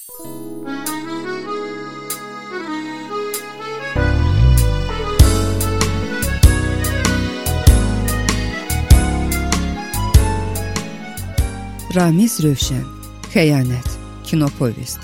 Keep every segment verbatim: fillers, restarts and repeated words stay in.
Ramiz Rövşən, Xəyanət, Kinopovest.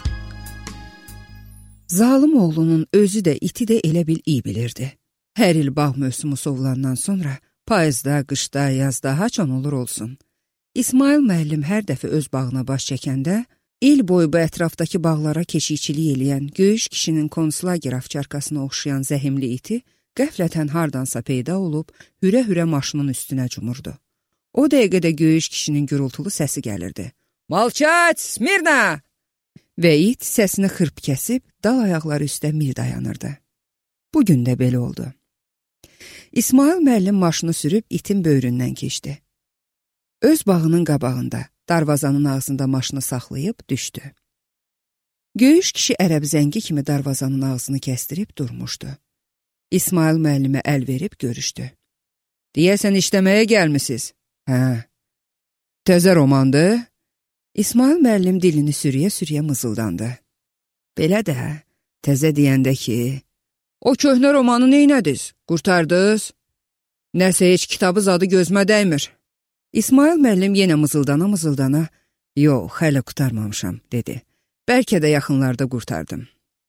Zalım oğlunun özü də iti də elə bil iyi bilirdi. Hər il bağ mövsümü sovulandan sonra payızda, qışda, yazda haçan olur olsun. İsmail müəllim hər dəfə öz bağına baş çəkəndə il boyu bu ətrafdakı bağlara keşikçilik eləyən Göyüş kişinin konslager afçarkasına oxşayan zəhimli iti qəflətən hardansa peyda olub hürə-hürə maşının üstünə cumurdu. O dəqiqədə Göyüş kişinin gürültülü səsi gəlirdi. Malçat, Smirna! Və it səsini xırp kəsib dal ayaqları üstə mir dayanırdı. Bugün də belə oldu. İsmail müəllim maşını sürüb itin böyründən keçdi. Öz bağının qabağında, darvazanın ağzında maşını saxlayıb düşdü. Göyüş kişi ərəb zəngi kimi darvazanın ağzını kəsdirib durmuşdu. İsmail müəllimə əl verib görüşdü. Deyəsən işləməyə gəlmisiniz. Hə, təzə romandı? İsmail müəllim dilini sürüyə-sürüyə mızıldandı. Belə də, təzə deyəndə ki, o köhnə romanı neynədiz, qurtardınız? Nəsə heç kitabı zadı gözmə dəymir. İsmail müəllim yenə mızıldana-mızıldana, yox, hələ qurtarmamışam, dedi. Bəlkə də yaxınlarda qurtardım.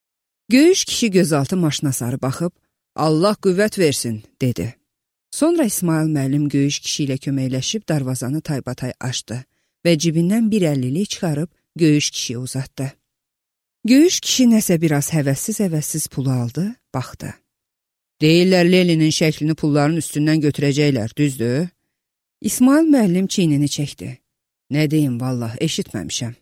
Göyüş kişi gözaltı maşına sarı baxıb, Allah qüvvət versin, dedi. Sonra İsmail müəllim Göyüş kişi ilə köməkləşib darvazanı taybatay açdı və cibindən bir əllilik çıxarıb Göyüş kişiyə uzatdı. Göyüş kişi nəsə biraz həvəssiz-həvəssiz pulu aldı, baxdı. Deyirlər Lelinin şəklini pulların üstündən götürəcəklər, düzdür? İsmail müəllim çiynini çəkdi. Nə deyim, vallah, eşitməmişəm.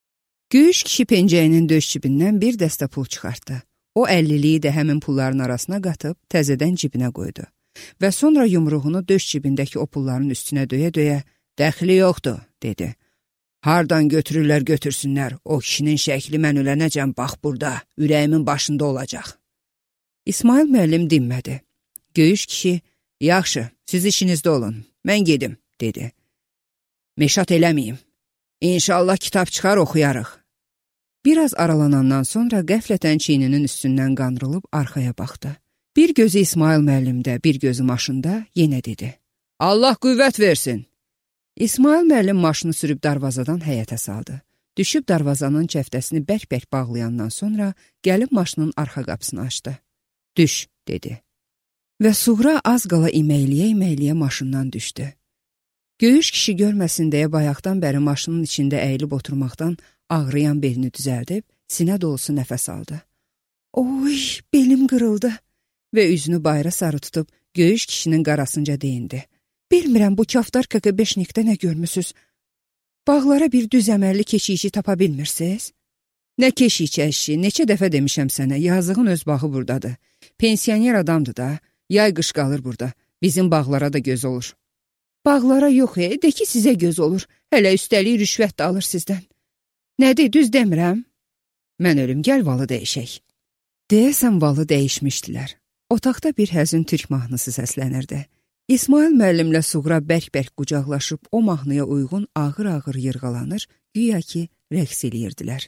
Göyüş kişi pencəyinin döş cibindən bir dəstə pul çıxartdı. O əlliliyi də həmin pulların arasına qatıb təzədən cibinə qoydu. Və sonra yumruğunu döş cibindəki o pulların üstünə döyə-döyə, dəxli yoxdur, dedi. Hardan götürürlər götürsünlər, o kişinin şəkli mən ölənəcəm, bax burada, ürəyimin başında olacaq. İsmail müəllim dinmədi. Göyüş kişi, yaxşı, siz işinizdə olun, mən gedim, dedi. Meşat eləməyim, İnşallah kitab çıxar oxuyarıq. Biraz aralanandan sonra qəflətən çiyninin üstündən qandırılıb arxaya baxdı. Bir gözü İsmail müəllimdə, bir gözü maşında yenə dedi. Allah qüvvət versin. İsmail müəllim maşını sürüb darvazadan həyətə saldı. Düşüb darvazanın çəftəsini bərk-bərk bağlayandan sonra gəlib maşının arxa qapısını açdı. Düş, dedi. Və Suğra az qala iməkliyə-iməkliyə maşından düşdü. Göyüş kişi görməsin deyə bayaqdan bəri maşının içində əyilib oturmaqdan ağrıyan belini düzəldib, sinə dolusu nəfəs aldı. Oy, belim qırıldı. Və üzünü bayra sarı tutub Göyüş kişinin qarasınca deyindi. Bilmirəm, bu kaftar kakabeşnikdə nə görmüsüz? Bağlara bir düz əməlli keşiyçi tapa bilmirsiniz? Nə keşiyçi əşi, neçə dəfə demişəm sənə, yazığın öz bağı buradadır. Pensioner adamdır da, yay qış qalır burada, bizim bağlara da göz olur. Bağlara yox, e, de ki sizə göz olur, hələ üstəlik rüşvət də alır sizdən. Nədir, düz demirəm? Mən ölüm, gəl valı dəyişək. Deyəsən valı dəyişmişdilər. Otaqda bir həzin türk mahnısı səslənirdi. İsmail müəllimlə Suğra bərk-bərk qucaqlaşıb o mahnıya uyğun ağır-ağır yırğalanır, güya ki rəqs eləyirdilər.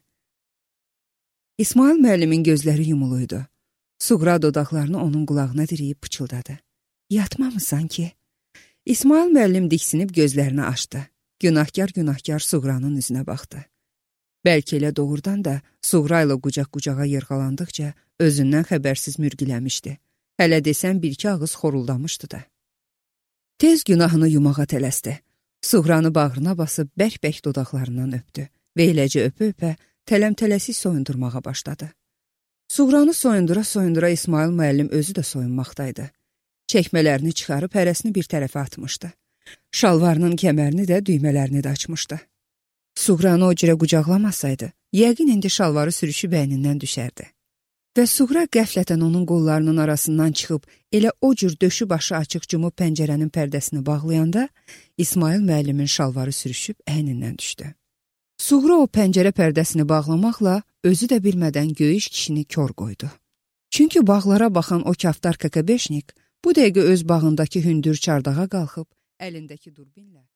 İsmail müəllimin gözləri yumuluydu. Suğra dodaqlarını onun qulağına diriyib pıçıldadı. Yatmamısan ki? İsmail müəllim diksinib gözlərini açdı. Günahkar-günahkar Suğranın üzünə baxdı. Bəlkə elə doğrudan da Suğra ilə qucaq-qucağa yırğalandıqca özündən xəbərsiz mürgüləmişdi. Hələ desən bir-iki ağız xoruldamışdı da. Tez günahını yumağa tələsdi. Suğranı bağrına basıb bərk-bərk dodaqlarından öpdü və eləcə öpə-öpə tələm-tələsik soyundurmağa başladı. Suğranı soyundura-soyundura İsmail müəllim özü də soyunmaqdaydı. Çəkmələrini çıxarıb hərəsini bir tərəfə atmışdı. Şalvarının kəmərini də, düymələrini də açmışdı. Suğranı o cürə qucaqlamasaydı, yəqin indi şalvarı sürüşüb əynindən düşərdi. Və Suğra qəflətən onun qollarının arasından çıxıb, elə o cür döşü başı açıq cumub pəncərənin pərdəsini bağlayanda, İsmail müəllimin şalvarı sürüşüb əynindən düşdü. Suğra o pəncərə pərdəsini bağlamaqla özü də bilmədən Göyüş kişini kör qoydu. Çünki bağlara baxan o kaftar kakabeşnik bu dəqiqə öz bağındakı hündür çardağa qalxıb, əlindəki durbinlə